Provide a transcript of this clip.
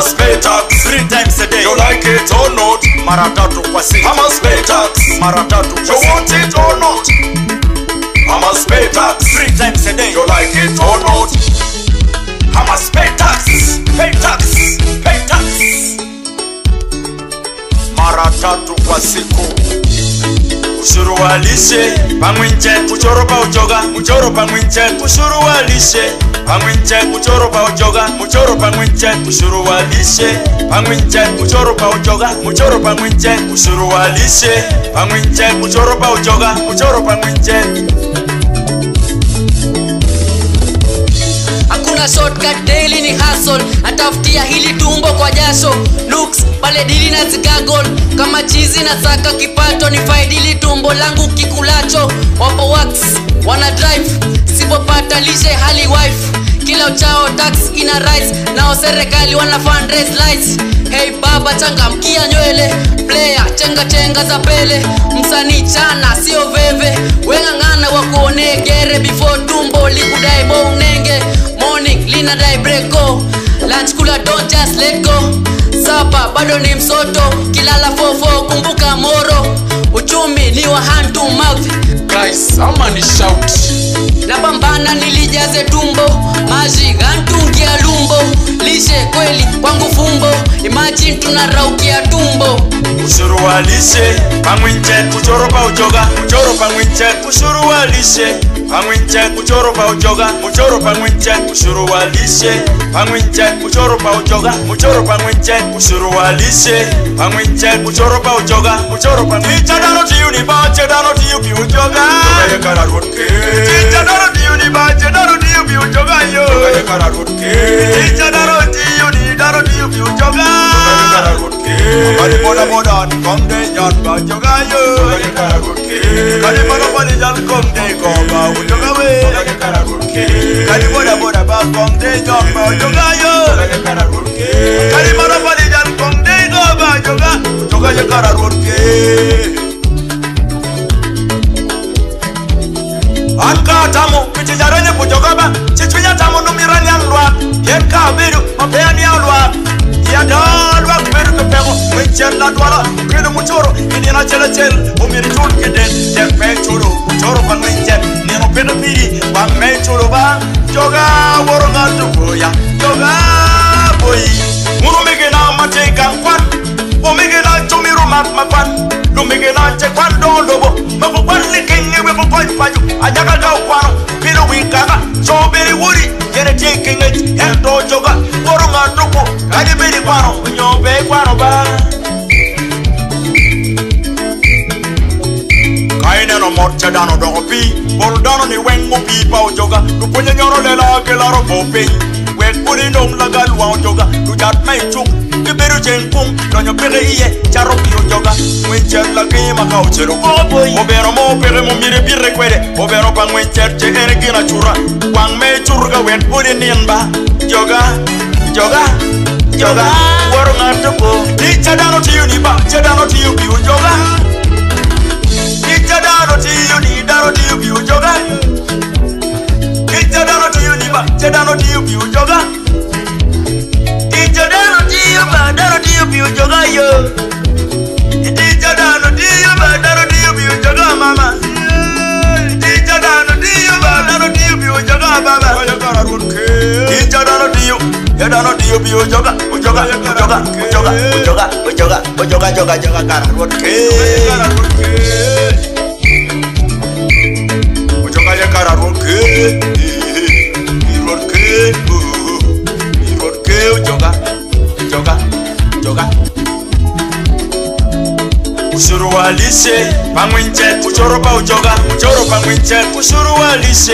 must pay tax 3 times a day. You like it or not? Mara tatu kwa siku. I must pay tax. Mara tatu kwa You siku. want it or not? I must pay tax 3 times a day. You like it or not? I must pay tax. Pay tax. Pay tax. Mara tatu kwa siku. Ushuru wa lishe pamwinche kuchoro pa ujoga muchoro pamwinche ushuru wa lishe pamwinche kuchoro pa ujoga muchoro pamwinche ushuru wa lishe pamwinche kuchoro pa ujoga muchoro pamwinche ushuru wa lishe pamwinche kuchoro pa ujoga muchoro pamwinche. Hakuna shortcut, daily ni hustle. Atafutia hili tumbo kwa jasho. Looks pale dili na zigagol. Kama chizi na saka kipato ni faidili tumbo langu kikulacho. Wapo wax, wana drive. Sipopata lishe hali wife. Kila uchao tax ina rise. Nao serikali wana fundraise lights. Hey baba changamkia nywele. Player chenga chenga za pele. Msanii chana sio veve. Wengangana wakuone gere before tumbo likudai bo unenge. Morning lina dai breko. Lunch kula don't just let go. Sapa bado ni msoto. Kilala fofo kumbuka moro. Uchumi ni wa hand to mouth. Guys, ama ni shout. Napambana nilijaze tumbo. Maji gantungia lumbo. Lishe kweli kwangu fumbo. Imagine tunaraukia tumbo. Ushuru wa lishe pamwinche kuchoro pa ujoga muchoro pamwinche ushuru wa lishe pamwinche kuchoro pa ujoga muchoro pamwinche ushuru wa lishe pamwinche kuchoro pa ujoga muchoro pamwinche ushuru wa lishe pamwinche kuchoro pa ujoga muchoro pamwinche. Chadano tiuni ba chadano tiu bi ujoga tokaye kara rotke. Chadano tiuni ba chadano tiu bi ujoga yo tokaye kara rotke. Chadano tiuni daro tiu bi ujoga tokaye kara rotke. Kali boda come de jan ba joga yo tokaye kara rotke. Kali mono jan come de goga ujoga we tokaye kara rotke. Kali boda ba come de jan ba joga yo tokaye kara rotke. Kali mono jan come de goga joga tokaye kara rotke. Anka tamo kichijaranye kujogaba chichunya tamo numirani alwa yenka biru mapeani alwa ya dalwa kuberu kepego mwenchela dwala kene muchoro inina chela chel umiri tul keden tempe churu muchoro pan mwenche neno pena piri pan mechuru ba joga woronga tukoya joga boy murumege na mateka kwan omege na chumiru makwan lumege na chekwan dodobo mafukwan likinge wefukwan paju ajaka ka kwano pilo wikaga sobiri wuri yene tikinge ento joga woronga tuko kadi biri kwano nyobe kwano ba kaine no morcha dano dopi bol dano ni wengo pipa ojoga lupunye nyoro lela kelaro bope wek puri ndom lagal wa ojoga lujat mai chung kiberu jenkung donyo pere iye charopi ojoga mwencher la kima kauchero obero mo pere mo mire birre kwede obero pa mwencher che ere gina chura wang me churga wek puri nienba joga joga joga waro ngatuko ni chadano tiyu ni ba chadano tiyu bi ojoga ni chadano tiyu ni daro tiyu bi ojoga ni chadano tiyu ni ba chadano tiyu bi ojoga daro tiyo bi ujoga yo Tija dano tiyo ba daro tiyo bi ujoga mama Tija dano tiyo ba daro tiyo bi ujoga baba Tija dano tiyo ya dano tiyo bi ujoga ujoga ujoga ujoga ujoga ujoga ujoga joga joga kara rotke ujoga ya kara rotke rotke rotke ujoga joga joga ushuru wa lishe pamwinche kuchoro pa ujoga muchoro pamwinche ushuru wa lishe